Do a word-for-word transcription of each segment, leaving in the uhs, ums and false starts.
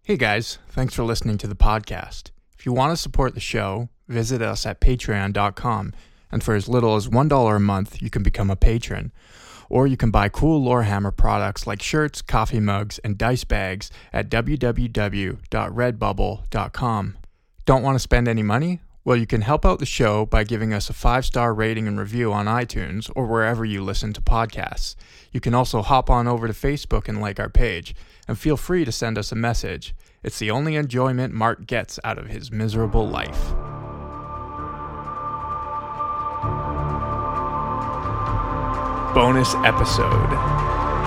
Hey guys, thanks for listening to the podcast. If you want to support the show, visit us at patreon dot com, and for as little as one dollar a month, you can become a patron. Or you can buy cool Lorehammer products like shirts, coffee mugs, and dice bags at w w w dot redbubble dot com. Don't want to spend any money? Well, you can help out the show by giving us a five-star rating and review on iTunes or wherever you listen to podcasts. You can also hop on over to Facebook and like our page, and feel free to send us a message. It's the only enjoyment Mark gets out of his miserable life. Bonus episode.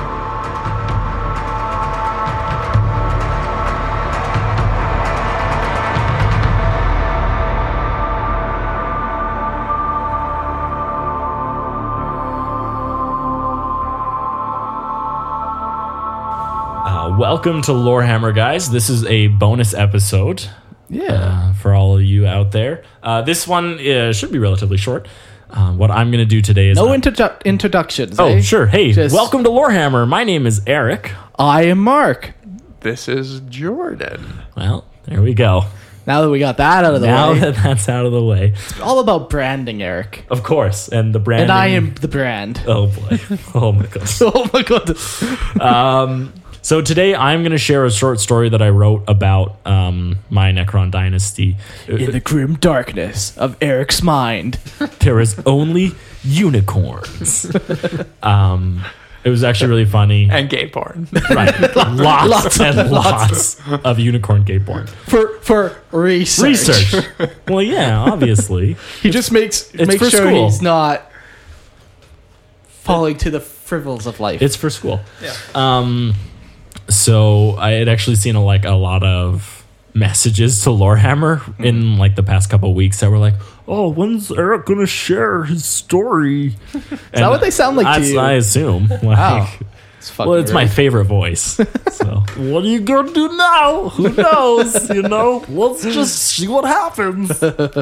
Welcome to Lorehammer, guys. This is a bonus episode. Yeah. Uh, for all of you out there. Uh, this one uh, should be relatively short. Uh, what I'm going to do today is... No not- introdu- introductions, Oh, eh? sure. Hey, Just- welcome to Lorehammer. My name is Eric. I am Mark. This is Jordan. Well, there we go. Now that we got that out of the Now way, that that's out of the way. it's all about branding, Eric. Of course. And the brand. And I am the brand. Oh, boy. Oh, my goodness. Oh my goodness. Um... So today I'm going to share a short story that I wrote about um, my Necron dynasty. In the grim darkness of Eric's mind. There is only unicorns. um, it was actually really funny. And gay porn. Right. Lots, Lots and lots. lots of unicorn gay porn. For for research. Research. Well, yeah, obviously. He just makes It's makes for sure school. he's not falling to the frivels of life. It's for school. Yeah. Um, so I had actually seen a, like a lot of messages to Lorehammer mm-hmm. in like the past couple of weeks that were like, "Oh, when's Eric gonna share his story?" Is that what they sound like to you? I assume. Like, Wow. It's well, it's rude. my favorite voice. So what are you gonna do now? Who knows? You know, let's just see what happens.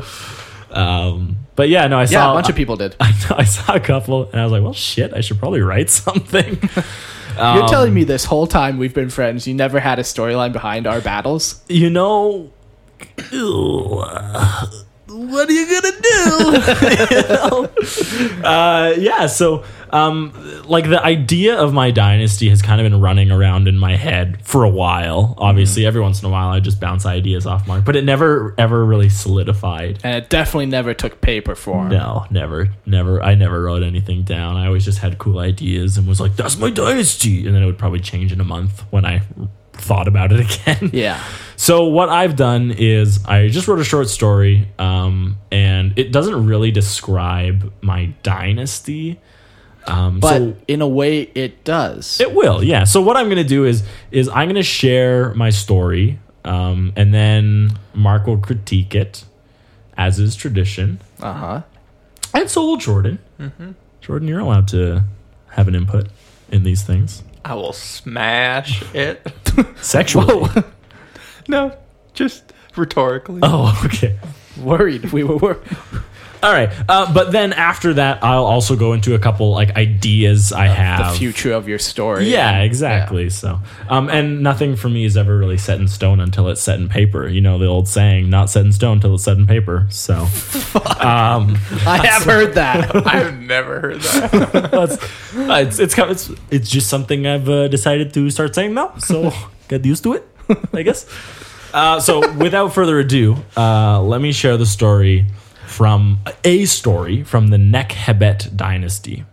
Um, but yeah, no, I saw Yeah, a bunch of people did. I, I saw a couple, and I was like, "Well, shit, I should probably write something." Um, You're telling me this whole time we've been friends, you never had a storyline behind our battles? You know, ew, uh, what are you gonna do? You know? uh, yeah, so um, like the idea of my dynasty has kind of been running around in my head for a while. Obviously, mm. every once in a while I just bounce ideas off Mark, but it never ever really solidified. And it definitely never took paper form. No, never, never. I never wrote anything down. I always just had cool ideas and was like, "That's my dynasty," and then it would probably change in a month when I thought about it again. Yeah. So what I've done is I just wrote a short story, um, and it doesn't really describe my dynasty. Um, But so in a way, it does. it will, yeah. So what I'm going to do is is I'm going to share my story, um, and then Mark will critique it, as is tradition. Uh-huh. And so will Jordan. Mm-hmm. Jordan, you're allowed to have an input in these things. I will smash it. Sexually. Whoa. No, just rhetorically. Oh, okay. Worried. We were worried. All right. Uh, but then after that, I'll also go into a couple like ideas I have. The future of your story. Yeah, exactly. Yeah. So, um, and nothing for me is ever really set in stone until it's set in paper. You know, the old saying, not set in stone until it's set in paper. So, um, I have heard that. I've never heard that. that's, uh, it's, it's, kind of, it's, it's just something I've uh, decided to start saying now. So get used to it, I guess. Uh, so without further ado, uh, let me share the story from a story from the Nekhebet dynasty.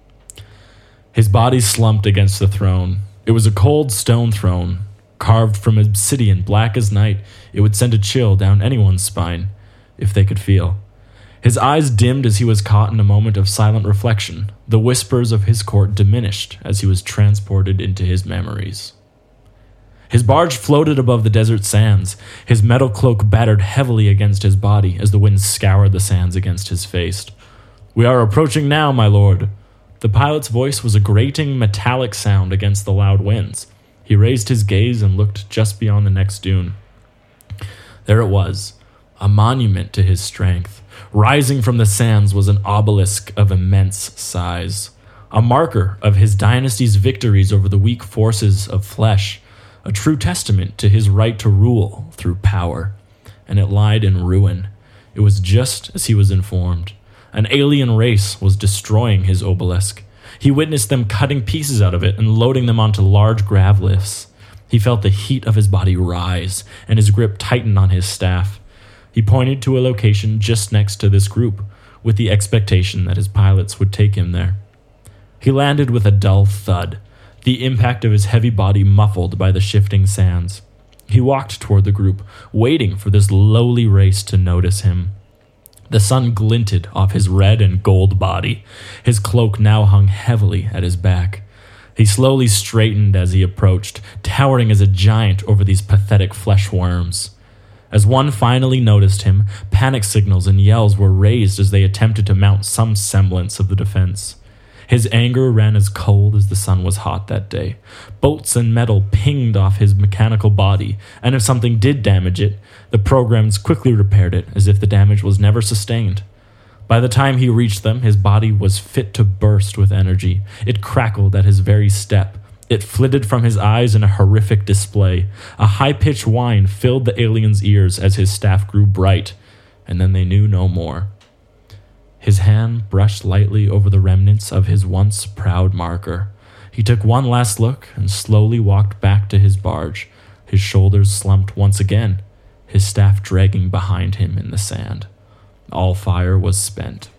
His body slumped against the throne. It was a cold stone throne, carved from obsidian black as night. It would send a chill down anyone's spine, if they could feel. His eyes dimmed as he was caught in a moment of silent reflection. The whispers of his court diminished as he was transported into his memories. His barge floated above the desert sands. His metal cloak battered heavily against his body as the wind scoured the sands against his face. "We are approaching now, my lord." The pilot's voice was a grating metallic sound against the loud winds. He raised his gaze and looked just beyond the next dune. There it was, a monument to his strength. Rising from the sands was an obelisk of immense size, a marker of his dynasty's victories over the weak forces of flesh. a true testament to his right to rule through power, and it lied in ruin. It was just as he was informed. An alien race was destroying his obelisk. He witnessed them cutting pieces out of it and loading them onto large grav lifts. He felt the heat of his body rise, and his grip tightened on his staff. He pointed to a location just next to this group, with the expectation that his pilots would take him there. He landed with a dull thud, the impact of his heavy body muffled by the shifting sands. He walked toward the group, waiting for this lowly race to notice him. The sun glinted off his red and gold body. His cloak now hung heavily at his back. He slowly straightened as he approached, towering as a giant over these pathetic flesh worms. As one finally noticed him, panic signals and yells were raised as they attempted to mount some semblance of the defense. His anger ran as cold as the sun was hot that day. Bolts and metal pinged off his mechanical body, and if something did damage it, the programs quickly repaired it as if the damage was never sustained. By the time he reached them, his body was fit to burst with energy. It crackled at his very step. It flitted from his eyes in a horrific display. A high-pitched whine filled the alien's ears as his staff grew bright, and then they knew no more. His hand brushed lightly over the remnants of his once proud marker. He took one last look and slowly walked back to his barge, his shoulders slumped once again, his staff dragging behind him in the sand. All fire was spent.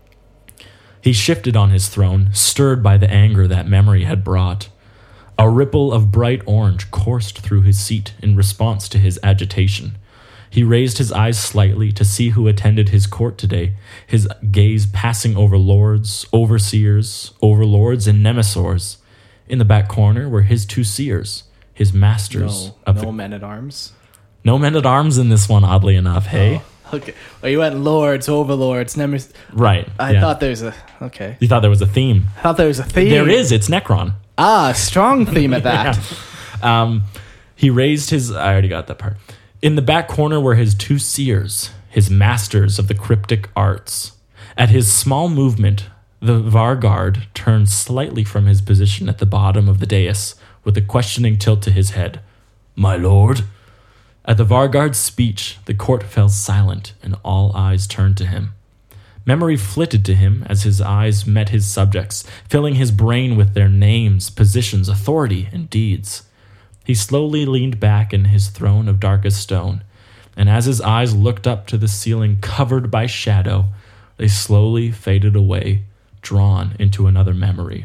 He shifted on his throne, stirred by the anger that memory had brought. A ripple of bright orange coursed through his seat in response to his agitation. He raised his eyes slightly to see who attended his court today, his gaze passing over lords, overseers, overlords, and nemesors. In the back corner were his two seers, his masters. No, of no the... men-at-arms? No men-at-arms in this one, oddly enough, hey? Oh, okay. Well, you went lords, overlords, nemes... Right. I yeah. thought there was a... Okay. You thought there was a theme. I thought there was a theme. There is, it's Necron. Ah, strong theme at that. yeah. um, he raised his... I already got that part. In the back corner were his two seers, his masters of the cryptic arts. At his small movement, the Varguard turned slightly from his position at the bottom of the dais, with a questioning tilt to his head. "My lord?" At the Varguard's speech, the court fell silent, and all eyes turned to him. Memory flitted to him as his eyes met his subjects, filling his brain with their names, positions, authority, and deeds. He slowly leaned back in his throne of darkest stone, and as his eyes looked up to the ceiling covered by shadow, they slowly faded away, drawn into another memory.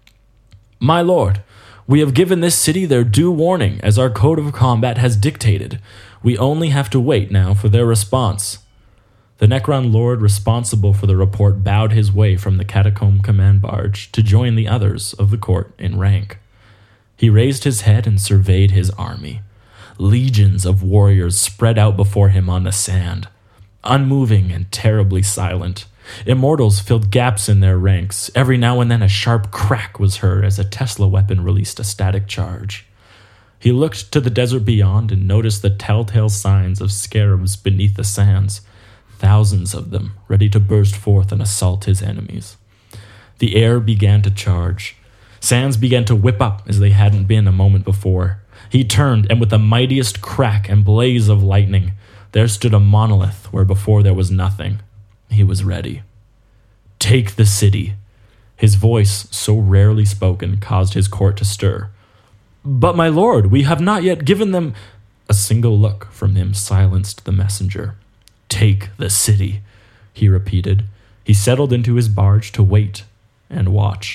"My lord, we have given this city their due warning, as our code of combat has dictated. We only have to wait now for their response." The Necron lord responsible for the report bowed his way from the catacomb command barge to join the others of the court in rank. He raised his head and surveyed his army. Legions of warriors spread out before him on the sand, unmoving and terribly silent. Immortals filled gaps in their ranks. Every now and then a sharp crack was heard as a Tesla weapon released a static charge. He looked to the desert beyond and noticed the telltale signs of scarabs beneath the sands, thousands of them ready to burst forth and assault his enemies. The air began to charge. Sands began to whip up as they hadn't been a moment before. He turned, and with the mightiest crack and blaze of lightning, there stood a monolith where before there was nothing. He was ready. "Take the city." His voice, so rarely spoken, caused his court to stir. "But my lord, we have not yet given them..." A single look from him silenced the messenger. "Take the city," he repeated. He settled into his barge to wait and watch.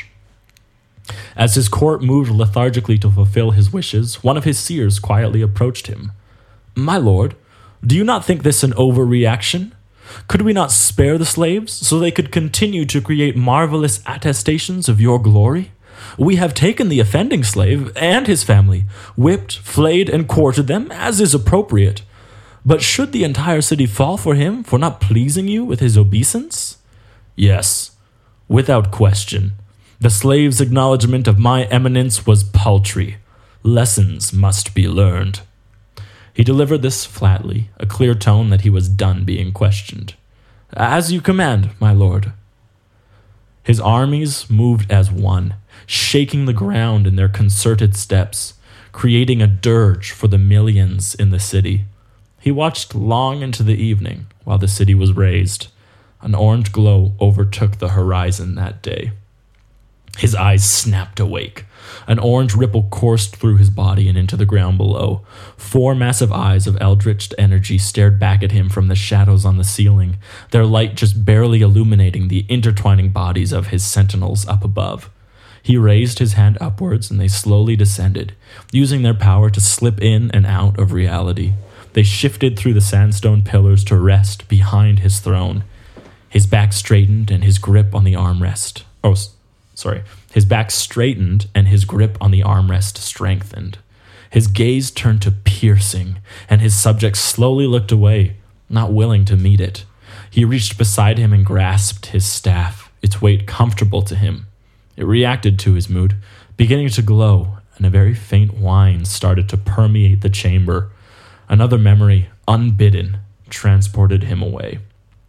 As his court moved lethargically to fulfill his wishes, one of his seers quietly approached him. "My lord, do you not think this an overreaction? Could we not spare the slaves so they could continue to create marvelous attestations of your glory? We have taken the offending slave and his family, whipped, flayed, and quartered them, as is appropriate. But should the entire city fall for him for not pleasing you with his obeisance? Yes, without question. The slave's acknowledgement of my eminence was paltry. Lessons must be learned." He delivered this flatly, a clear tone that he was done being questioned. "As you command, my lord." His armies moved as one, shaking the ground in their concerted steps. creating a dirge for the millions in the city. He watched long into the evening while the city was razed. An orange glow overtook the horizon that day. His eyes snapped awake. An orange ripple coursed through his body and into the ground below. Four massive eyes of eldritch energy stared back at him from the shadows on the ceiling, their light just barely illuminating the intertwining bodies of his sentinels up above. He raised his hand upwards and they slowly descended, using their power to slip in and out of reality. They shifted through the sandstone pillars to rest behind his throne. His back straightened and his grip on the armrest. Oh, sorry. His back straightened and his grip on the armrest strengthened. His gaze turned to piercing, and his subject slowly looked away, not willing to meet it. He reached beside him and grasped his staff, its weight comfortable to him. It reacted to his mood, beginning to glow, and a very faint whine started to permeate the chamber. Another memory, unbidden, transported him away.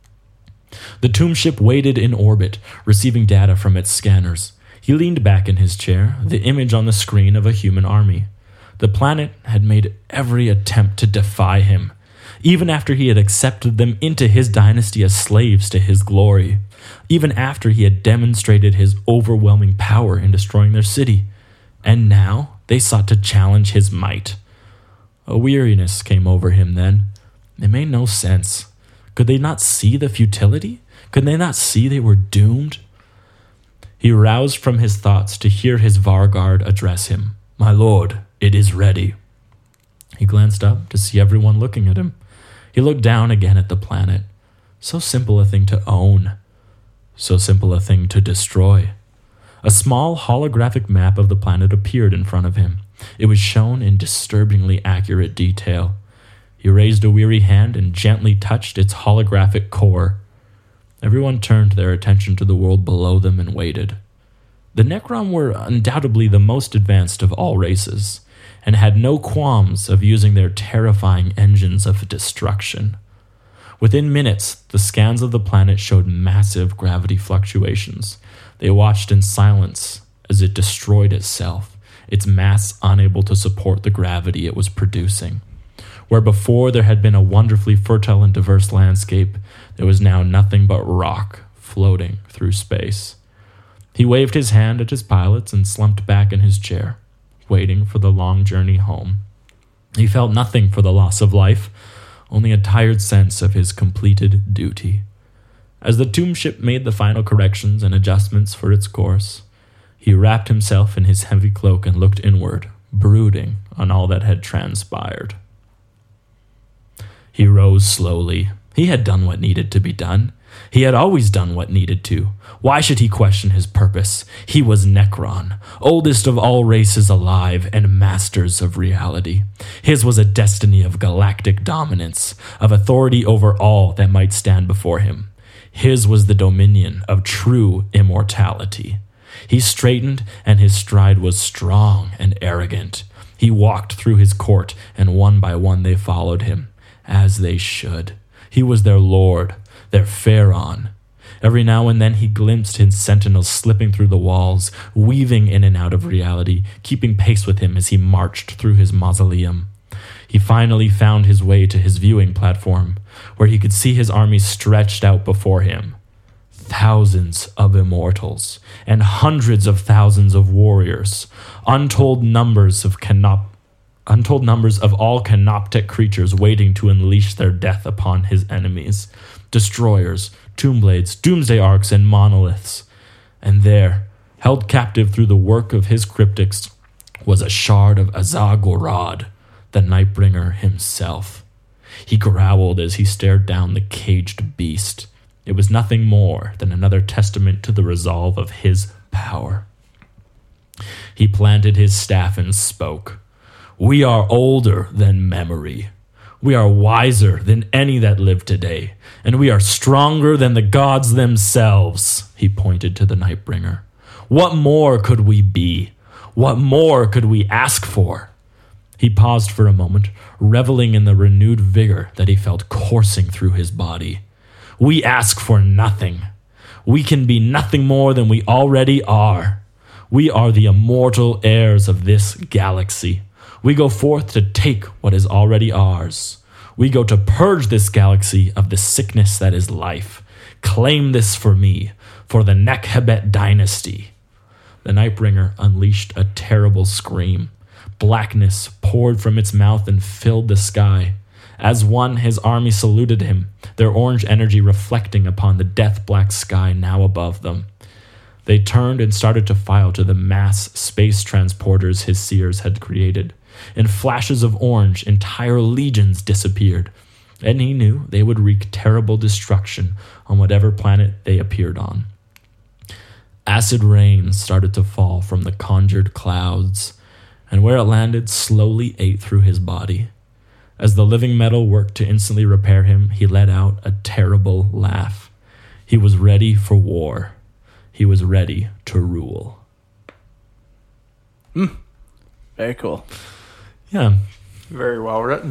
The tomb ship waited in orbit, receiving data from its scanners. He leaned back in his chair, the image on the screen of a human army. The planet had made every attempt to defy him, even after he had accepted them into his dynasty as slaves to his glory, even after he had demonstrated his overwhelming power in destroying their city. And now they sought to challenge his might. A weariness came over him then. It made no sense. Could they not see the futility? Could they not see they were doomed? He roused from his thoughts to hear his Varguard address him. "My lord, it is ready." He glanced up to see everyone looking at him. He looked down again at the planet. So simple a thing to own. So simple a thing to destroy. A small holographic map of the planet appeared in front of him. It was shown in disturbingly accurate detail. He raised a weary hand and gently touched its holographic core. Everyone turned their attention to the world below them and waited. The Necron were undoubtedly the most advanced of all races, and had no qualms of using their terrifying engines of destruction. Within minutes, the scans of the planet showed massive gravity fluctuations. They watched in silence as it destroyed itself, its mass unable to support the gravity it was producing. Where before there had been a wonderfully fertile and diverse landscape, there was now nothing but rock floating through space. He waved his hand at his pilots and slumped back in his chair, waiting for the long journey home. He felt nothing for the loss of life, only a tired sense of his completed duty. As the tomb ship made the final corrections and adjustments for its course, he wrapped himself in his heavy cloak and looked inward, brooding on all that had transpired. He rose slowly. He had done what needed to be done. He had always done what needed to. Why should he question his purpose? He was Necron, oldest of all races alive and masters of reality. His was a destiny of galactic dominance, of authority over all that might stand before him. His was the dominion of true immortality. He straightened, and his stride was strong and arrogant. He walked through his court, and one by one they followed him, as they should. He was their lord, their Pharaon. Every now and then he glimpsed his sentinels slipping through the walls, weaving in and out of reality, keeping pace with him as he marched through his mausoleum. He finally found his way to his viewing platform, where he could see his army stretched out before him. Thousands of immortals, and hundreds of thousands of warriors, untold numbers of canop Untold numbers of all canoptic creatures waiting to unleash their death upon his enemies. Destroyers, tombblades, doomsday arcs, and monoliths. And there, held captive through the work of his cryptics, was a shard of Azar-Gorod, the Nightbringer himself. He growled as he stared down the caged beast. It was nothing more than another testament to the resolve of his power. He planted his staff and spoke. "We are older than memory. We are wiser than any that live today, and we are stronger than the gods themselves." He pointed to the Nightbringer. "What more could we be? What more could we ask for?" He paused for a moment, reveling in the renewed vigor that he felt coursing through his body. "We ask for nothing. We can be nothing more than we already are. We are the immortal heirs of this galaxy. We go forth to take what is already ours. We go to purge this galaxy of the sickness that is life. Claim this for me, for the Nekhebet dynasty. The Nightbringer unleashed a terrible scream. Blackness poured from its mouth and filled the sky. As one, his army saluted him, their orange energy reflecting upon the death-black sky now above them. They turned and started to file to the mass space transporters his seers had created. In flashes of orange, entire legions disappeared, and he knew they would wreak terrible destruction on whatever planet they appeared on. Acid rain started to fall from the conjured clouds, and where it landed slowly ate through his body. As the living metal worked to instantly repair him, he let out a terrible laugh. He was ready for war. He was ready to rule. Mm. Very cool. Yeah. Very well written.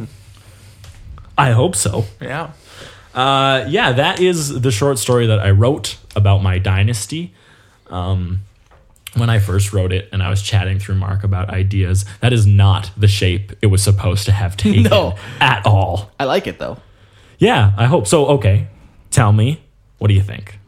I hope so. Yeah. Uh, yeah, that is the short story that I wrote about my dynasty. Um, when I first wrote it and I was chatting through Mark about ideas, that is not the shape it was supposed to have taken No. at all. I like it, though. Yeah, I hope so. Okay, tell me, what do you think?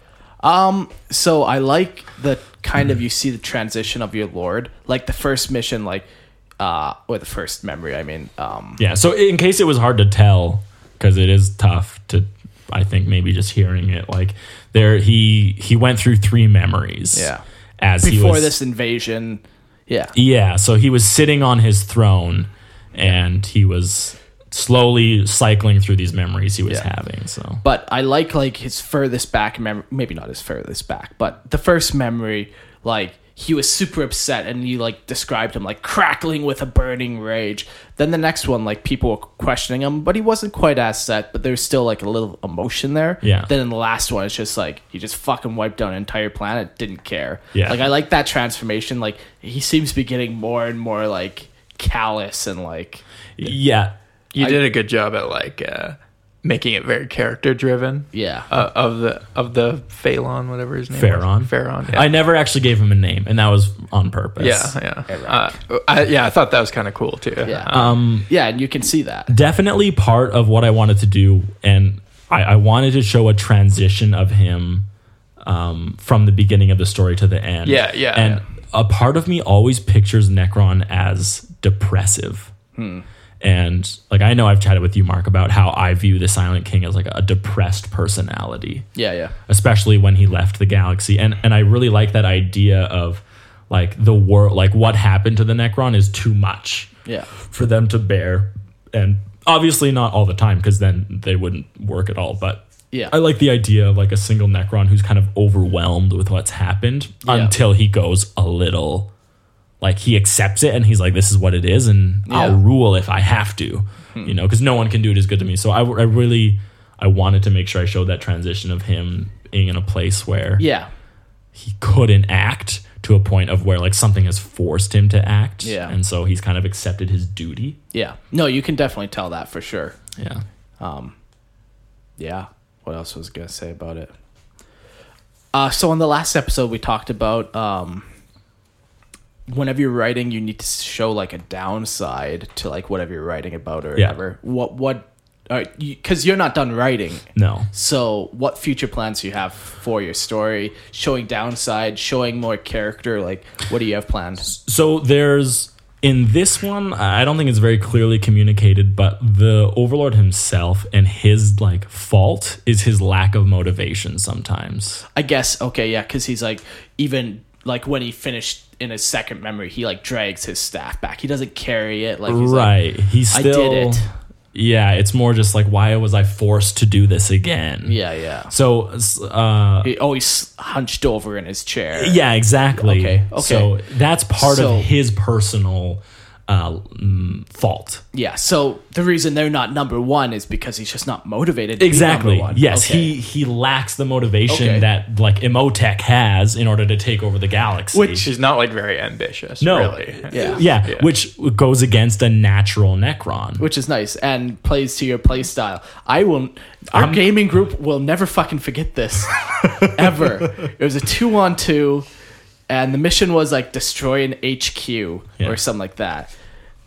Um, so I like the kind of, you see the transition of your lord, like the first mission, like, uh, or the first memory, I mean, um, Yeah, so in case it was hard to tell, because it is tough to, I think maybe just hearing it, like there, he he went through three memories. Yeah. As he before was, this invasion. Yeah. Yeah, so he was sitting on his throne, and he was slowly cycling through these memories he was Yeah. having. So, But I like, like, his furthest back memory, maybe not his furthest back, but the first memory, like, he was super upset and you, like, described him, like, crackling with a burning rage. Then the next one, like, people were questioning him, but he wasn't quite as set, but there's still, like, a little emotion there. Yeah. Then in the last one, it's just, like, he just fucking wiped down an entire planet, didn't care. Yeah. Like, I like that transformation. Like, he seems to be getting more and more, like, callous and, like... yeah, You I- did a good job at like uh, making it very character driven. Yeah. Uh, of the of the Phalon, whatever his name Pharaon. was. Pharaon. Yeah. I never actually gave him a name, and that was on purpose. yeah, yeah. Uh, I, yeah, I thought that was kind of cool too. Yeah. Um, Yeah, and you can see that. definitely part of what I wanted to do, and I, I wanted to show a transition of him um, from the beginning of the story to the end. Yeah, yeah, And yeah. a part of me always pictures Necron as depressive. Hmm. And like I know I've chatted with you, Mark, about how I view the Silent King as like a depressed personality. Yeah, yeah. Especially when he left the galaxy. And and I really like that idea of like the world, like what happened to the Necron is too much Yeah. for them to bear. And obviously not all the time, because then they wouldn't work at all. But Yeah. I like the idea of like a single Necron who's kind of overwhelmed with what's happened Yeah. until he goes a little, like he accepts it and he's like, this is what it is, and I'll Yeah. rule if I have to, you know, because no one can do it as good to me. So I, I really, I wanted to make sure I showed that transition of him being in a place where Yeah. he couldn't act to a point of where like something has forced him to act. Yeah. And so he's kind of accepted his duty. Yeah. No, you can definitely tell that for sure. Yeah. Um, yeah. What else was I going to say about it? Uh, so in the last episode, we talked about um, whenever you're writing, you need to show like a downside to like whatever you're writing about or Yeah. whatever. What, what, because you're not done writing. No. So what future plans do you have for your story? Showing downside, showing more character, like what do you have planned? So there's in this one, I don't think it's very clearly communicated, but the Overlord himself and his like fault is his lack of motivation sometimes. I guess, okay, yeah, because he's like, even like when he finished in his second memory, he like drags his staff back. He doesn't carry it. Like, he's right. like, He's I still. did it. Yeah, it's more just like, why was I forced to do this again? Yeah, yeah. So, uh, He always hunched over in his chair. yeah, exactly. Okay, okay. So that's part So- of his personal uh, mm, fault. Yeah, so the reason they're not number one is because he's just not motivated to Exactly. be number one. Yes, Okay. he he lacks the motivation Okay. that like Imhotep has in order to take over the galaxy. Which- She's not like very ambitious. no, really. Yeah. yeah, Yeah. which goes against a natural Necron. Which is nice and plays to your play style. I will. Our I'm- gaming group will never fucking forget this, ever. It was a two on two, and the mission was like destroy an H Q Yeah. or something like that.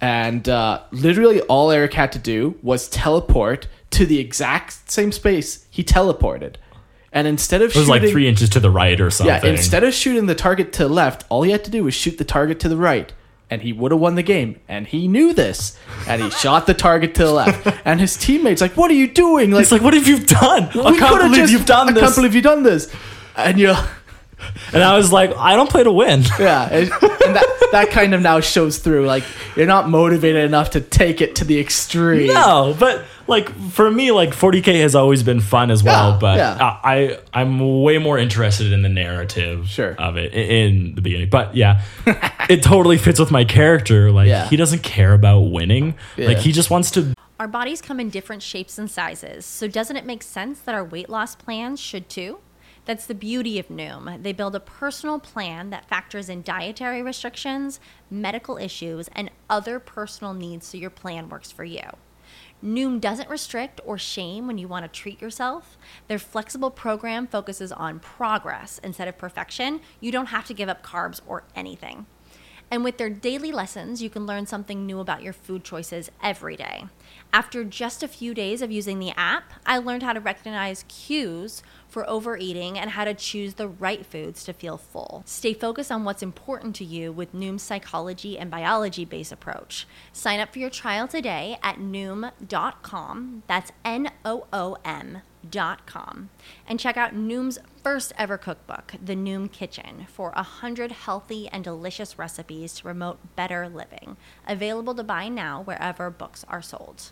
And uh, literally all Eric had to do was teleport to the exact same space he teleported. And instead of It was shooting, like three inches to the right or something. yeah, instead of shooting the target to the left, all he had to do was shoot the target to the right. And he would have won the game. And he knew this. And he shot the target to the left. And his teammates like, what are you doing? Like, It's like, what have you done? I we can't coulda believe just- you've done I this. can't believe you've done this. And you're And I was like, I don't play to win. yeah. And, and that, that kind of now shows through. Like, you're not motivated enough to take it to the extreme. No, but like for me, like forty K has always been fun as well. Yeah, but yeah. I I'm way more interested in the narrative Sure. of it i- in the beginning. But yeah, it totally fits with my character. Like Yeah. he doesn't care about winning. Yeah. Like he just wants to. Our bodies come in different shapes and sizes, so doesn't it make sense that our weight loss plans should too? That's the beauty of Noom. They build a personal plan that factors in dietary restrictions, medical issues, and other personal needs so your plan works for you. Noom doesn't restrict or shame when you want to treat yourself. Their flexible program focuses on progress instead of perfection. You don't have to give up carbs or anything. And with their daily lessons, you can learn something new about your food choices every day. After just a few days of using the app, I learned how to recognize cues for overeating and how to choose the right foods to feel full. Stay focused on what's important to you with Noom's psychology and biology-based approach. Sign up for your trial today at noom dot com. That's N O O M dot com. And check out Noom's first ever cookbook, The Noom Kitchen, for one hundred healthy and delicious recipes to promote better living. Available to buy now wherever books are sold.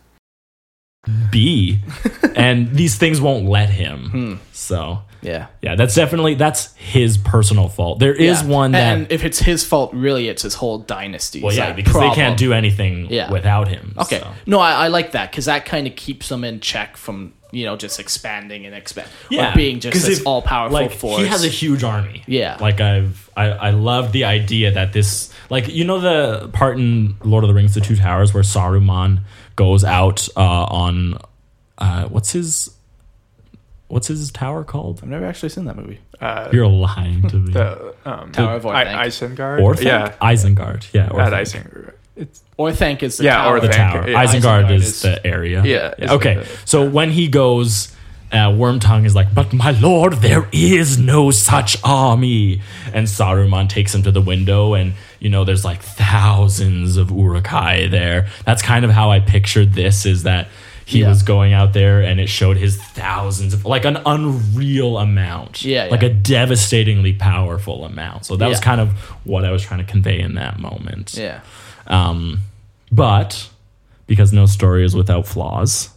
Be and these things won't let him. So Yeah. yeah, that's definitely that's his personal fault. There is Yeah. one that And if it's his fault, really, it's his whole dynasty. well, yeah, because they can't do anything Yeah. without him. Okay. so. No, I, I like that because that kind of keeps them in check from, you know, just expanding and expand. Yeah, Or being just 'cause this if- all powerful like, force. He has a huge army. Yeah. Like I've I, I love the idea that this like you know the part in Lord of the Rings, The Two Towers, where Saruman goes out uh, on uh, what's his what's his tower called? I've never actually seen that movie. Uh, You're lying to me. the um, Tower of I- Orthanc. Isengard. Orthanc? Yeah, Isengard. Yeah, at Orthanc. Isengard. It's Orthanc is the Yeah, tower. The Orthanc. tower. Yeah. Isengard, Isengard is, is- the area. Yeah, is Okay. the- so when he goes, uh, Wormtongue is like, "But my lord, there is no such army." And Saruman takes him to the window, and you know, there's like thousands of Uruk-hai there. That's kind of how I pictured this. Is that he Yeah. was going out there, and it showed his thousands of like an unreal amount. Yeah, like yeah. a devastatingly powerful amount. So that was Yeah. kind of what I was trying to convey in that moment. Yeah. Um, but because no story is without flaws,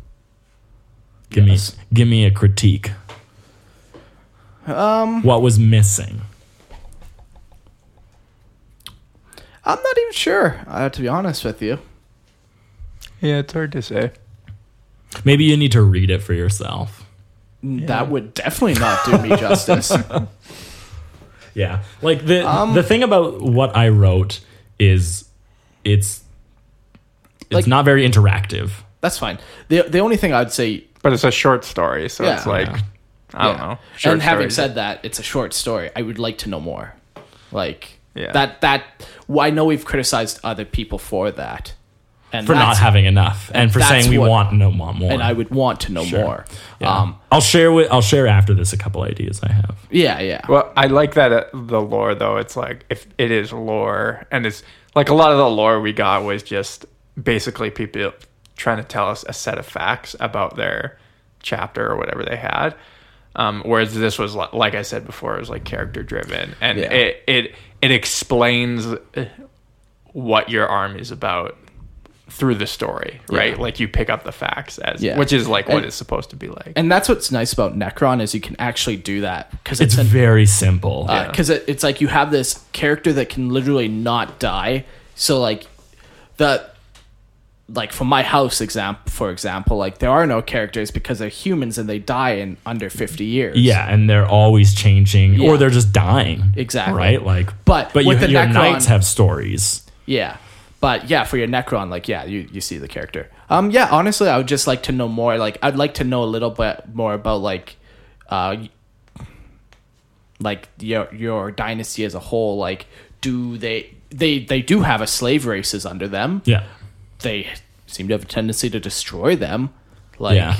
give Yes. me give me a critique. Um, What was missing? I'm not even sure, uh, to be honest with you. yeah, it's hard to say. Maybe you need to read it for yourself. That would definitely not do me justice. Yeah, like the Um, the thing about what I wrote is it's it's Like- not very interactive. That's fine. The the only thing I'd say, But it's a short story, so Yeah. it's like Yeah. I don't yeah. know. Short and having stories. said that, it's a short story. I would like to know more. Like Yeah. that that well, I know we've criticized other people for that. And For not that's- having enough, and for that's saying we what- want no want more, and I would want to know Sure. more. Yeah. Um I'll share with I'll share after this a couple ideas I have. yeah, yeah. Well, I like that uh, the lore though. It's like if it is lore, and it's like a lot of the lore we got was just basically people trying to tell us a set of facts about their chapter or whatever they had. Um, whereas this was li- like I said before, it was like character driven, and Yeah. it it it explains uh, what your army is about through the story, right? Yeah. Like you pick up the facts as, Yeah. which is like what And- it's supposed to be like. And that's what's nice about Necron is you can actually do that because It's it's, an, very simple. because it, it's like you have this character that can literally not die. So like the like from my house example, for example, like there are no characters because they're humans and they die in under fifty years. Yeah, and they're always changing, Yeah. or they're just dying. Exactly. Right? Like, But but you, with the your Necron- knights have stories. Yeah. But yeah, for your Necron, like yeah, you, you see the character. Um yeah, honestly I would just like to know more. Like I'd like to know a little bit more about like uh like your your dynasty as a whole. Like do they they they do have a slave races under them. Yeah. They seem to have a tendency to destroy them. Like, Yeah.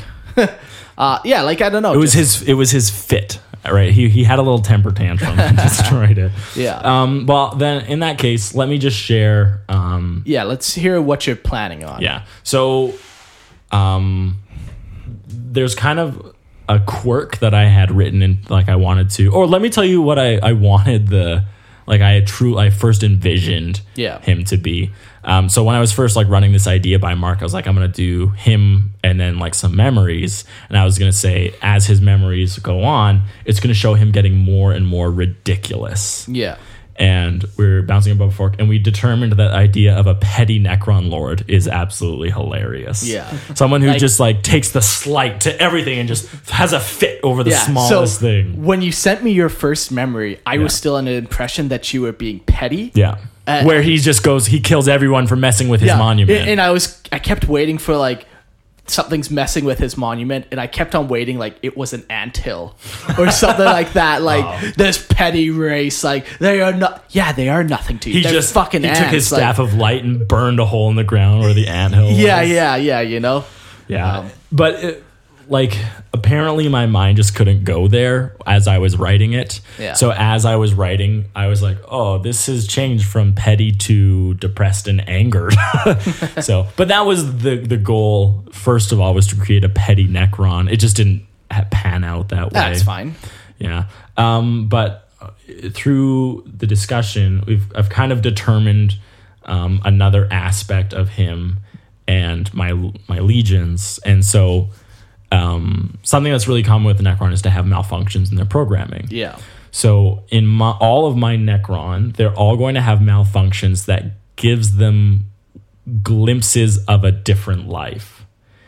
uh, yeah, like I don't know. It was his. It was his fit, right? He he had a little temper tantrum and destroyed it. Yeah. Um. Well, then in that case, let me just share. Um. Yeah, let's hear what you're planning on. Yeah. So, um, there's kind of a quirk that I had written in, like I wanted to, or let me tell you what I I wanted the, like I true I first envisioned Yeah. him to be. Um, so when I was first like running this idea by Mark, I was like, I'm going to do him and then like some memories. And I was going to say, as his memories go on, it's going to show him getting more and more ridiculous. Yeah. And we're bouncing above a fork. And we determined that idea of a petty Necron Lord is absolutely hilarious. Yeah. Someone who Like- just like takes the slight to everything and just has a fit over the Yeah. smallest so thing. When you sent me your first memory, I Yeah. was still under the impression that you were being petty. Yeah. Uh, Where he just goes, he kills everyone for messing with his monument. And, and I was, I kept waiting for like something's messing with his monument, and I kept on waiting like it was an anthill or something like that. Like Oh. this petty race, like they are not. Yeah, they are nothing to you. he They're just fucking. he ants. took his like- staff of light and burned a hole in the ground where the anthill Yeah, was. yeah, yeah. You know. Yeah. Um, but it, like apparently my mind just couldn't go there as I was writing it. Yeah. So as I was writing, I was like, "Oh, this has changed from petty to depressed and angered." So, but that was the the goal. First of all, was to create a petty Necron. It just didn't ha- pan out that way. That's fine. Yeah. Um, but uh, through the discussion, we've I've kind of determined um, another aspect of him and my my legions, and so um, something that's really common with the Necron is to have malfunctions in their programming. Yeah. So in my, all of my Necron, they're all going to have malfunctions that gives them glimpses of a different life.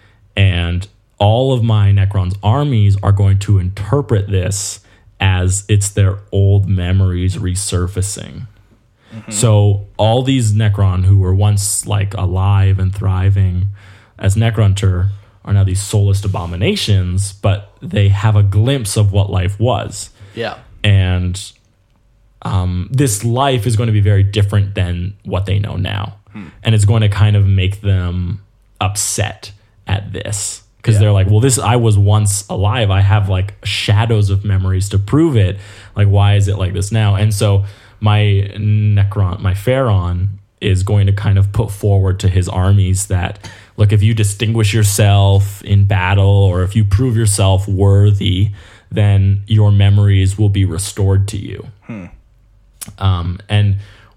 And all of my Necron's armies are going to interpret this as it's their old memories resurfacing. Mm-hmm. So all these Necron who were once like alive and thriving as Necronter are now these soulless abominations, but they have a glimpse of what life was. Yeah. And um, this life is going to be very different than what they know now. Hmm. And it's going to kind of make them upset at this. Because Yeah. they're like, well, this, I was once alive. I have like shadows of memories to prove it. Like, why is it like this now? And so my Necron, my Pharaon, is going to kind of put forward to his armies that, look, if you distinguish yourself in battle or if you prove yourself worthy, then your memories will be restored to you. Hmm. Um, and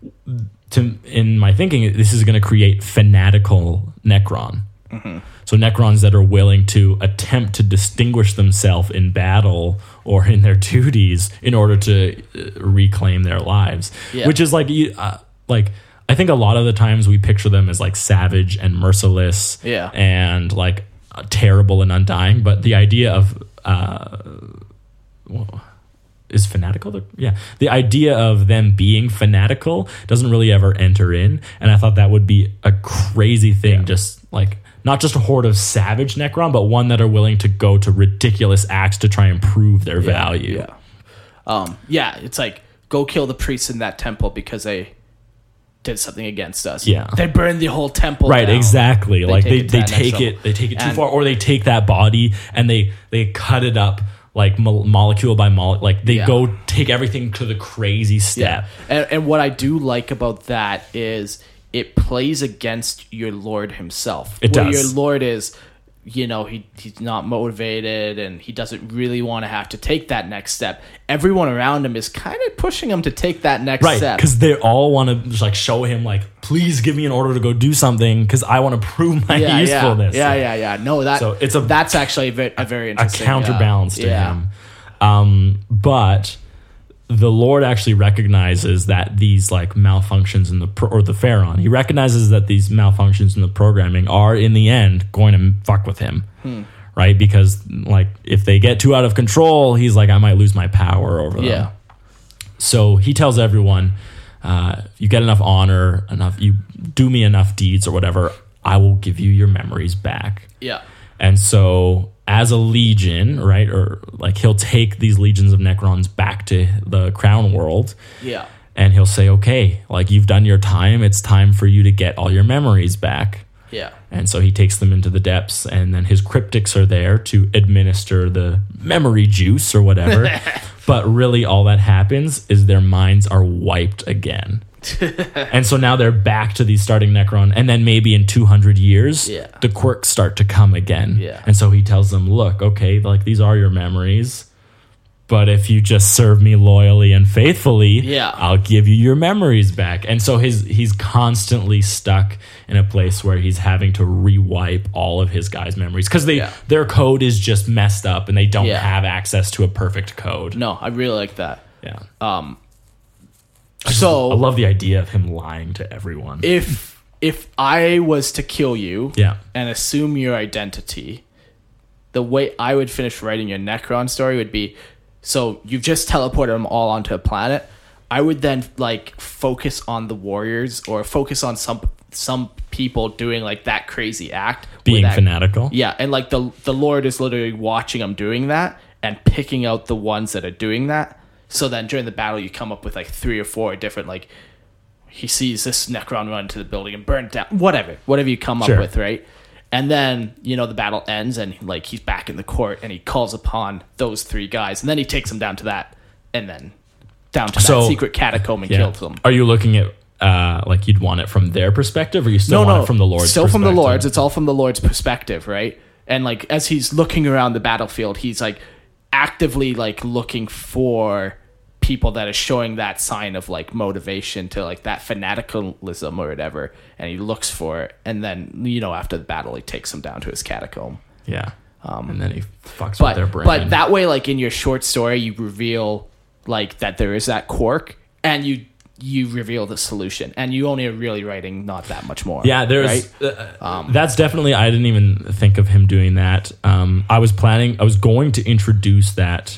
to, in my thinking, this is going to create fanatical Necron. Mm-hmm. So Necrons that are willing to attempt to distinguish themselves in battle or in their duties in order to uh, reclaim their lives, Yeah. which is like, you- uh, like, I think a lot of the times we picture them as like savage and merciless Yeah. and like uh, terrible and undying. But the idea of, uh, well, is fanatical? The, yeah. The idea of them being fanatical doesn't really ever enter in. And I thought that would be a crazy thing. Yeah. Just like, not just a horde of savage Necron, but one that are willing to go to ridiculous acts to try and prove their value. Yeah. Um, yeah, it's like, go kill the priests in that temple because they did something against us. Yeah. They burned the whole temple Right, down. exactly. They like take they, it to they that next take level. it they take it too And- far, or they take that body and they they cut it up like mo- molecule by molecule. Like they Yeah. go take everything to the crazy step. Yeah. And, and what I do like about that is it plays against your Lord himself. It where does. your Lord is, you know, he he's not motivated and he doesn't really want to have to take that next step. Everyone around him is kind of pushing him to take that next Right, step. because they all want to just like show him like, please give me an order to go do something because I want to prove my yeah, usefulness. Yeah, yeah, yeah, yeah. No, that So it's a- that's actually a very, a very a interesting counterbalance uh, to yeah. him. Um, but the Lord actually recognizes that these like malfunctions in the pro- or the Pharaon, he recognizes that these malfunctions in the programming are in the end going to fuck with him, hmm. right? Because like if they get too out of control, he's like, I might lose my power over them. Yeah. So he tells everyone, uh, if you get enough honor, enough, you do me enough deeds or whatever, I will give you your memories back. Yeah. And so as a legion, right, or like he'll take these legions of Necrons back to the crown world. Yeah. and he'll say, okay, like you've done your time. It's time for you to get all your memories back. Yeah. And so he takes them into the depths, and then his cryptics are there to administer the memory juice or whatever. But really all that happens is their minds are wiped again. And so now they're back to the starting Necron, and then maybe in two hundred years, Yeah. the quirks start to come again. Yeah. And so he tells them, look, okay, like these are your memories, but if you just serve me loyally and faithfully, Yeah. I'll give you your memories back. And so his he's constantly stuck in a place where he's having to rewipe all of his guys' memories because they Yeah. their code is just messed up and they don't Yeah. have access to a perfect code. No, I really like that. Yeah. Um, so I love the idea of him lying to everyone. if if I was to kill you yeah. and assume your identity, the way I would finish writing your Necron story would be, so you've just teleported them all onto a planet. I would then like focus on the warriors or focus on some some people doing like that crazy act, where Being that- fanatical. Yeah, and like the the Lord is literally watching them doing that and picking out the ones that are doing that. So then during the battle, you come up with like three or four different, like, he sees this Necron run into the building and burn it down, whatever, whatever you come Sure. up with, right? And then, you know, the battle ends and like he's back in the court and he calls upon those three guys and then he takes them down to that and then down to So- that secret catacomb and Yeah. kills them. Are you looking at uh, like you'd want it from their perspective, or you still No, want no, it from the Lord's still from the perspective? Lord's. It's all from the Lord's perspective, right? And like as he's looking around the battlefield, he's like actively like looking for people that are showing that sign of like motivation to like that fanaticalism or whatever, and he looks for it, and then, you know, after the battle he takes them down to his catacomb. Yeah. Um, and then he fucks But with their brain. but that way, like in your short story, you reveal like that there is that quirk, and you you reveal the solution, and you only are really writing not that much more. Yeah, there's right? uh, Um, that's definitely. I didn't even think of him doing that. Um, I was planning. I was going to introduce that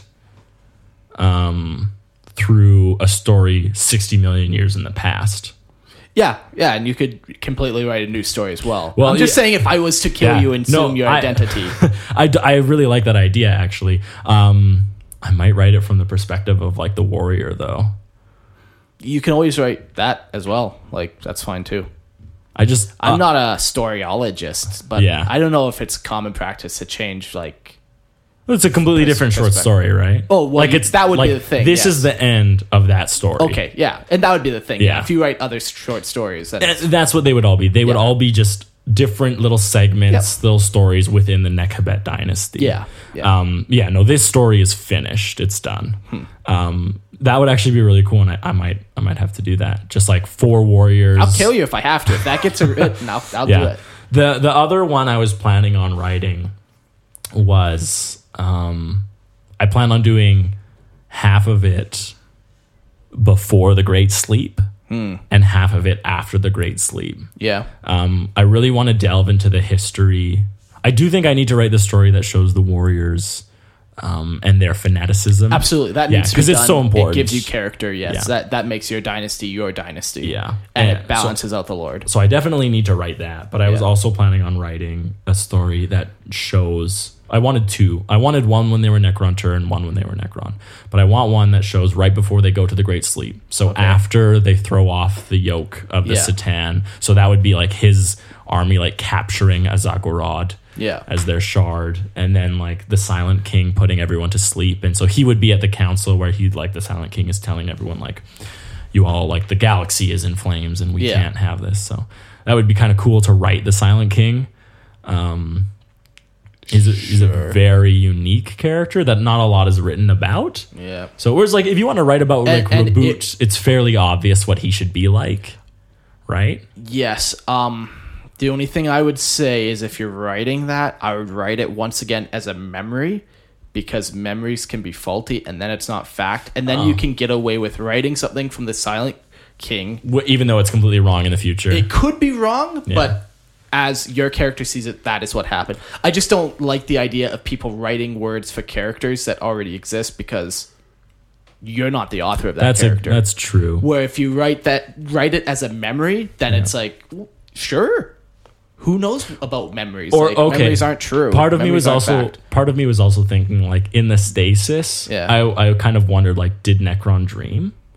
um, through a story sixty million years in the past. Yeah, yeah, and you could completely write a new story as well. Well, I'm just yeah. saying, if I was to kill Yeah. you and No, assume your I- identity, I, d- I really like that idea. Actually, um, I might write it from the perspective of like the warrior, though. you can always write that as well. Like, that's fine too. I just I'm uh, not a storyologist, but Yeah. I don't know if it's common practice to change like. It's a completely Pers- different short perspective. story, right? Oh, well, like you- it's that would be like, the thing, This yes. is the end of that story. Okay, yeah, and that would be the thing. Yeah, Yeah. if you write other short stories, then And it's- that's what they would all be. They would Yeah. all be just different little segments, Yep. little stories within the Nekhbet dynasty. Yeah, yeah. Um, yeah. No, this story is finished. It's done. Um, that would actually be really cool, and I, I might, I might have to do that. Just like four warriors. I'll kill you if I have to. If that gets a written, I'll, I'll do Yeah. it. The the other one I was planning on writing was um, I plan on doing half of it before the Great Sleep Hmm. and half of it after the Great Sleep. Yeah, Um, I really want to delve into the history. I do think I need to write the story that shows the warriors um, and their fanaticism. absolutely. That Yeah, needs to be 'cause it's done. so important. It gives you character. Yes, Yeah. that that makes your dynasty your dynasty. Yeah. and And it balances out the Lord. So I definitely need to write that. But I was Yeah. also planning on writing a story that shows. I wanted two. I wanted one when they were Necronter and one when they were Necron. But I want one that shows right before they go to the Great Sleep. So after they throw off the yoke of the Yeah. Satan. So that would be like his army like capturing Azagorod. Yeah. As their shard, and then like the Silent King putting everyone to sleep, and so he would be at the council where he like the Silent King is telling everyone like, you all like the galaxy is in flames and we Yeah. can't have this. So that would be kind of cool to write the Silent King. Um, he's a, he's a very unique character that not a lot is written about. Yeah. So whereas like if you want to write about like And- and Reboot, it- it's fairly obvious what he should be like, right? Yes. Um, the only thing I would say is if you're writing that, I would write it once again as a memory, because memories can be faulty and then it's not fact. And then you Oh. can get away with writing something from the Silent King. W- Even though it's completely wrong in the future. It could be wrong, Yeah. but as your character sees it, that is what happened. I just don't like the idea of people writing words for characters that already exist, because you're not the author of that that's a, character. that's true. Where if you write that, write it as a memory, then it's like, well, sure. Who knows about memories? Or Like, okay, memories aren't true. Part of me Memories was aren't also fact. part of me was also thinking like in the stasis. Yeah. I I kind of wondered like, did Necron dream?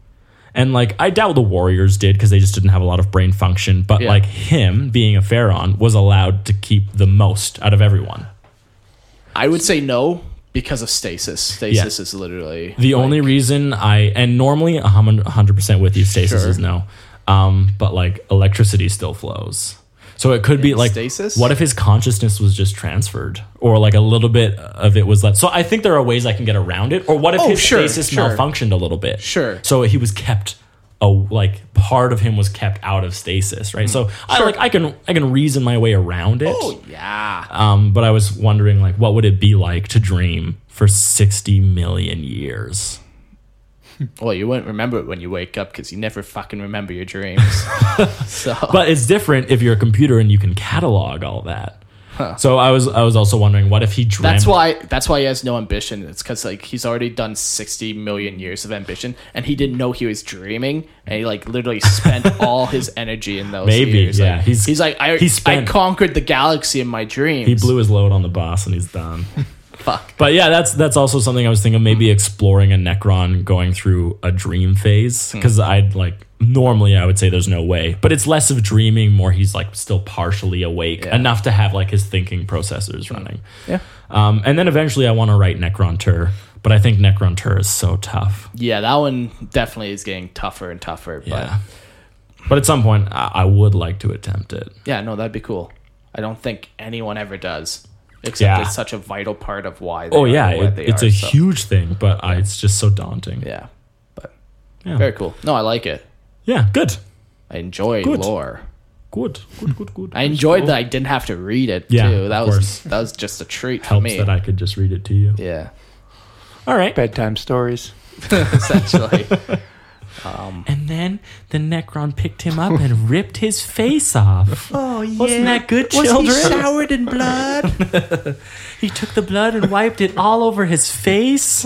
And like I doubt the Warriors did because they just didn't have a lot of brain function. But Yeah. like him being a Pharaon was allowed to keep the most out of everyone. I would say no because of stasis. Stasis Yeah. is literally The like, only reason I and normally I'm one hundred percent with you, stasis Sure. is no. Um, but like electricity still flows. So it could be In like, stasis? what if his consciousness was just transferred, or like a little bit of it was left? So I think there are ways I can get around it. Or what if Oh, his sure, stasis sure. malfunctioned a little bit? Sure. So he was kept, a like part of him was kept out of stasis, right? So I like I can I can reason my way around it. Oh yeah. Um, but I was wondering like, what would it be like to dream for sixty million years? Well, you wouldn't remember it when you wake up because you never fucking remember your dreams. so, But it's different if you're a computer and you can catalog all that. So I was I was also wondering, what if he dreamt? that's why that's why he has no ambition. It's because like he's already done sixty million years of ambition, and he didn't know he was dreaming, and he like literally spent all his energy in those Maybe, years. yeah. Like, He's- he's like I he I spent- conquered the galaxy in my dreams. he blew his load on the boss and he's done. Fuck. But yeah, that's that's also something I was thinking of, maybe exploring a Necron going through a dream phase, because I'd like normally I would say there's no way, but it's less of dreaming, more he's like still partially awake Yeah. enough to have like his thinking processors running. Yeah. Um, and then eventually I want to write Necron Tur, but I think Necron Tur is so tough. Yeah, that one definitely is getting tougher and tougher. But Yeah. But at some point I, I would like to attempt it. yeah, no, that'd be cool. I don't think anyone ever does. Except Yeah. it's such a vital part of why they Oh are yeah, where it, they it's are, a so, huge thing, but I, it's just so daunting. Yeah. But Yeah. very cool. No, I like it. Yeah, good. I enjoy Good. lore. Good. Good, good, good. I enjoyed that I didn't have to read it Yeah, too. That of was course. that was just a treat for Helps me. that I could just read it to you. yeah. All right. Bedtime stories. Essentially. And then the Necron picked him up and ripped his face off. Oh, yeah. Wasn't that good, children? showered in blood? He took the blood and wiped it all over his face.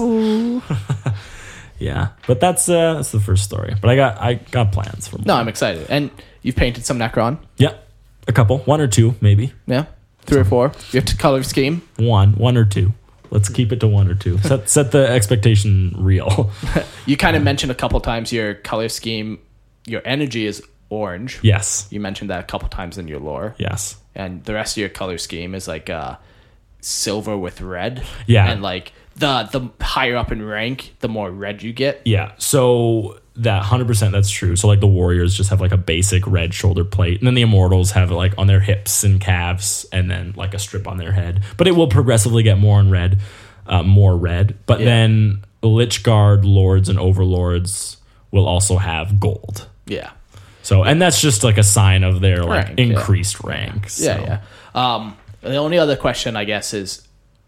Yeah, but that's uh, that's the first story. But I got I got plans for more. No, I'm excited. And you've painted some Necron? Yeah, a couple, one or two, maybe Yeah. Three or four. You have to color scheme. one, one or two. Let's keep it to one or two. Set set the expectation real. You kind of mentioned a couple times your color scheme, your energy is orange. Yes, You mentioned that a couple times in your lore. yes. And the rest of your color scheme is like uh, silver with red. Yeah. And like the the higher up in rank, the more red you get. Yeah, so that one hundred percent that's true. So like the Warriors just have like a basic red shoulder plate, and then the Immortals have it like on their hips and calves, and then like a strip on their head. But it will progressively get more in red, uh, more red. But Yeah. then Lichguard, Lords, and Overlords will also have gold. Yeah. So, and that's just like a sign of their like Rank, yeah. increased rank. So. Yeah, yeah. Um, the only other question, I guess, is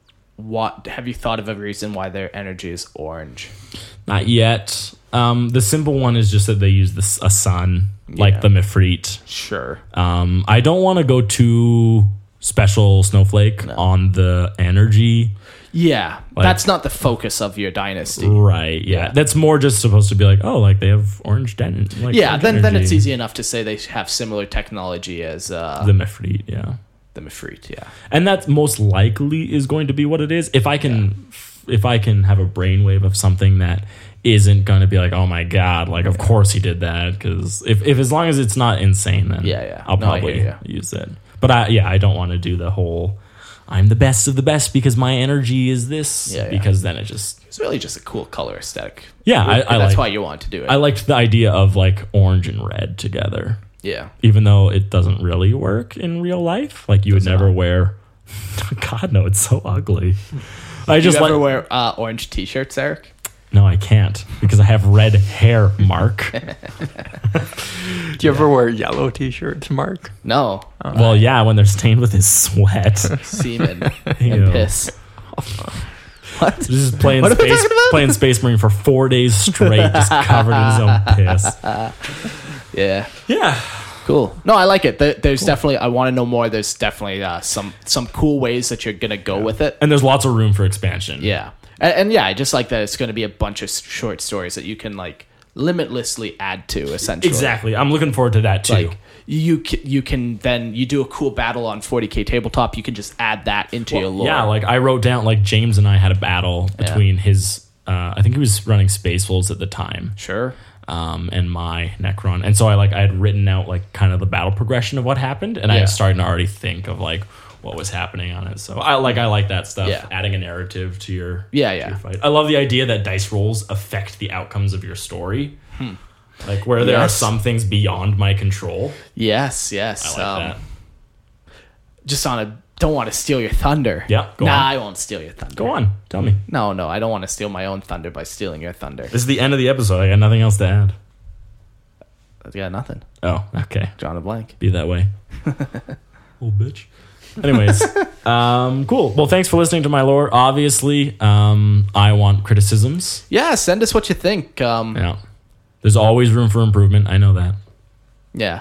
what have you thought of a reason why their energy is orange? Not yet. Um, the simple one is just that they use this a sun, like Yeah. the Mifrit. Sure. Um, I don't want to go too special snowflake on the energy. Yeah, Like- that's not the focus of your dynasty. Right. Yeah. Yeah. That's more just supposed to be like, oh, like they have orange den. Like Yeah, orange then then it's energy. easy enough to say they have similar technology as uh, The the, Mifrit. Yeah. Mifrit. Yeah. And that most likely is going to be what it is. If I can, if I can have a brainwave of something that isn't going to be like, oh my god, like of course he did that, because if, if as long as it's not insane, then Yeah, yeah. I'll No, I probably hear use it. But I yeah, I don't want to do the whole I'm the best of the best because my energy is this. Yeah, yeah. Because then it just It's really just a cool color aesthetic. yeah, I, I that's like why you want to do it. I liked the idea of like orange and red together. yeah. Even though it doesn't really work in real life. Like you would Does it never not? wear God no, it's so ugly. I Do just you like ever wear uh, orange t-shirts, Eric? no, I can't because I have red hair, Mark. Do you ever wear yellow t-shirts, Mark? No. Well, yeah, when they're stained with his sweat. Semen Ew. and piss. What? Just playing What are we space talking about? playing Space Marine for four days straight, just covered in his own piss. Yeah. Yeah. Cool. No, I like it. There, there's definitely. I want to know more. There's definitely uh, some some cool ways that you're gonna go with it. And there's lots of room for expansion. Yeah, and, and yeah, I just like that it's going to be a bunch of s- short stories that you can like limitlessly add to. Essentially, Exactly. I'm looking forward to that too. Like you can, you can then you do a cool battle on forty K tabletop. You can just add that into your lore. Yeah, like I wrote down like James and I had a battle between his uh, I think he was running Space Wolves at the time. sure. um, and my Necron. And so I like I had written out like kind of the battle progression of what happened, and I Yeah. was starting to already think of like what was happening on it. So I like I like that stuff. Yeah. Adding a narrative to your Yeah, to yeah. your fight. I love the idea that dice rolls affect the outcomes of your story. Like where there are Yes. some things beyond my control. Yes, yes. I like um, that. Just on a don't want to steal your thunder. Yeah, go nah, on. I won't steal your thunder. Go on, tell me. No, no, I don't want to steal my own thunder by stealing your thunder. This is the end of the episode. I got nothing else to add. I got nothing. Oh, okay. Drawing a blank. Be that way. Old bitch. Anyways, um, cool. Well, thanks for listening to my lore. Obviously, um, I want criticisms. Yeah, send us what you think. Um, Yeah. There's always room for improvement. I know that. yeah.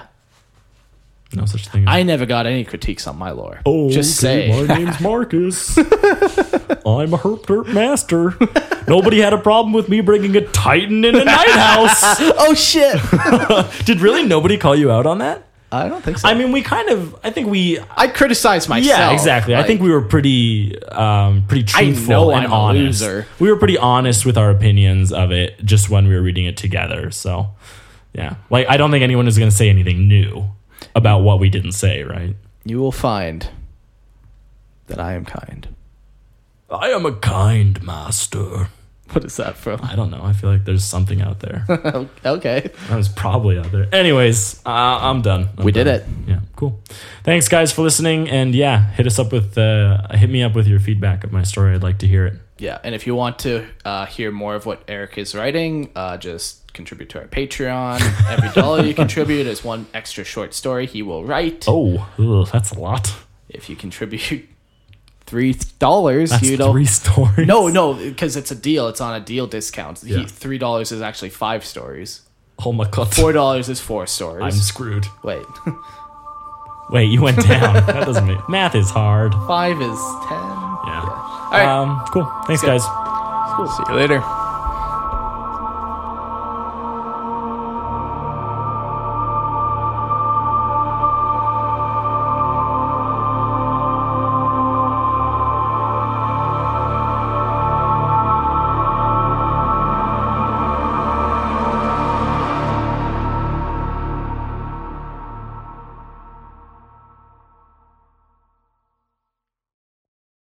No such thing as I never got any critiques on my lore. Oh, Just okay, say. my name's Marcus. I'm a herp derp master. Nobody had a problem with me bringing a Titan in a night house. Oh, shit. Did really nobody call you out on that? I don't think so. I mean, we kind of. I think we. I criticize myself. Yeah, exactly. I Like, think we were pretty, um, pretty truthful know and I'm a honest. loser. We were pretty honest with our opinions of it just when we were reading it together. So, yeah, like I don't think anyone is going to say anything new about what we didn't say, right? you will find that I am kind. I am a kind master. What is that from? I don't know. I feel like there's something out there. Okay. That was probably out there. Anyways, uh, I'm done. I'm We did done. it. Yeah, cool. Thanks, guys, for listening. And yeah, hit us up with, uh, hit me up with your feedback of my story. I'd like to hear it. Yeah, and if you want to uh, hear more of what Eric is writing, uh, just contribute to our Patreon. Every dollar you contribute is one extra short story he will write. Oh, ugh, that's a lot. If you contribute three dollars, That's you know. three stories. No, no, because it's a deal. It's on a deal discount. He, Yeah. Three dollars is actually five stories. Oh my god. Four dollars is four stories. I'm screwed. Wait, Wait, you went down. That doesn't make math is hard. five is ten. Yeah. All right. Um, cool. Thanks, Good. guys. See you later.